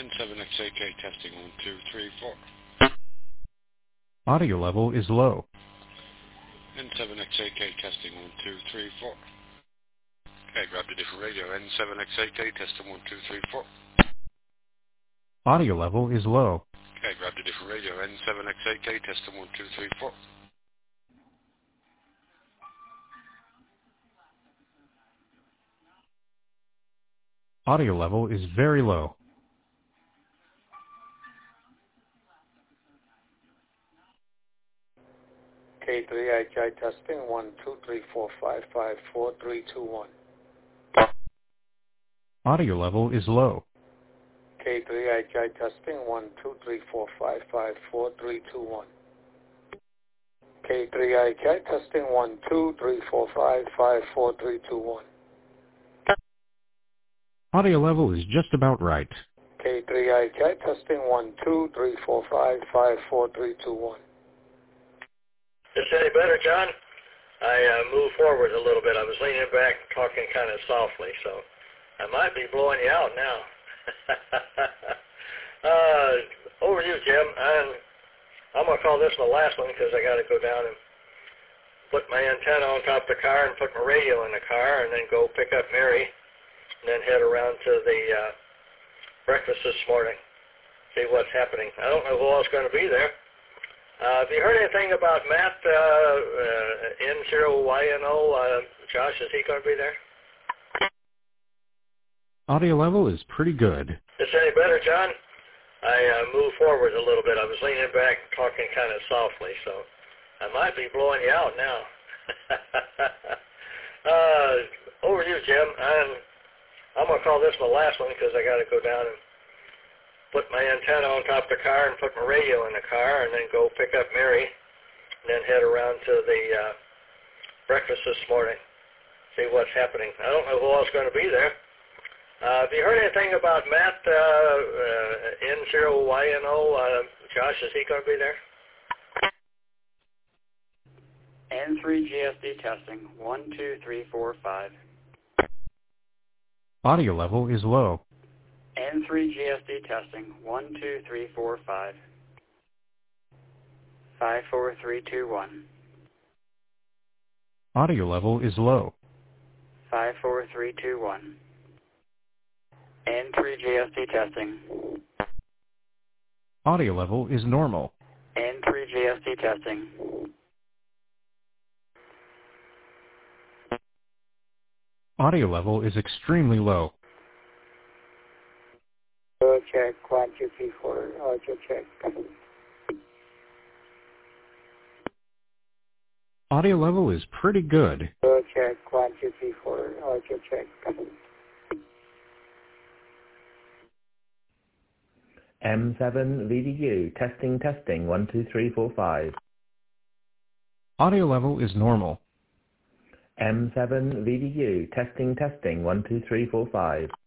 N7XAK testing 1, 2, 3, 4. Audio level is low. N7XAK testing 1, 2, 3, 4. Okay, grab the different radio. N7XAK testing 1, 2, 3, 4. Audio level is low. Okay, grab the different radio. N7XAK testing 1, 2, 3, 4. Audio level is very low. K3HI testing 1, 2, 3, 4, 5, 5, 4, 3, 2, 1. Audio level is low. K3HI testing 1, 2, 3, 4, 5, 5, 4, 3, 2, 1. K3HI testing 1, 2, 3, 4, 5, 5, 4, 3, 2, 1. Audio level is just about right. K3HI testing 1, 2, 3, 4, 5, 5, 4, 3, 2, 1. Is this any better, John? I moved forward a little bit. I was leaning back and talking kind of softly, so I might be blowing you out now. Over to you, Jim. I'm going to call this the last one because I got to go down and put my antenna on top of the car and put my radio in the car and then go pick up Mary and then head around to the breakfast this morning, see what's happening. I don't know who else is going to be there. Have you heard anything about Matt, N0YNO? Josh, is he going to be there? Audio level is pretty good. Is this any better, John? I moved forward a little bit. I was leaning back and talking kind of softly, so I might be blowing you out now. Over to you, Jim. I'm going to call this the last one because I got to go down and put my antenna on top of the car and put my radio in the car and then go pick up Mary and then head around to the breakfast this morning, see what's happening. I don't know who else is going to be there. Have you heard anything about Matt, N0YNO? Josh, is he going to be there? N3GSD testing, 1, 2, 3, 4, 5. Audio level is low. N3GSD testing, 1, 2, 3, 4, 5. 5, 4, 3, 2, 1. Audio level is low. 5, 4, 3, 2, 1. N3GSD testing. Audio level is normal. N3GSD testing. Audio level is extremely low. Check, 1, 2, 3, 4, check. Audio level is pretty good. Check, 1, 2, 3, 4, check. M7VDU, testing, 1, 2, 3, 4, 5. Audio level is normal. M7VDU, testing, 1, 2, 3, 4, 5.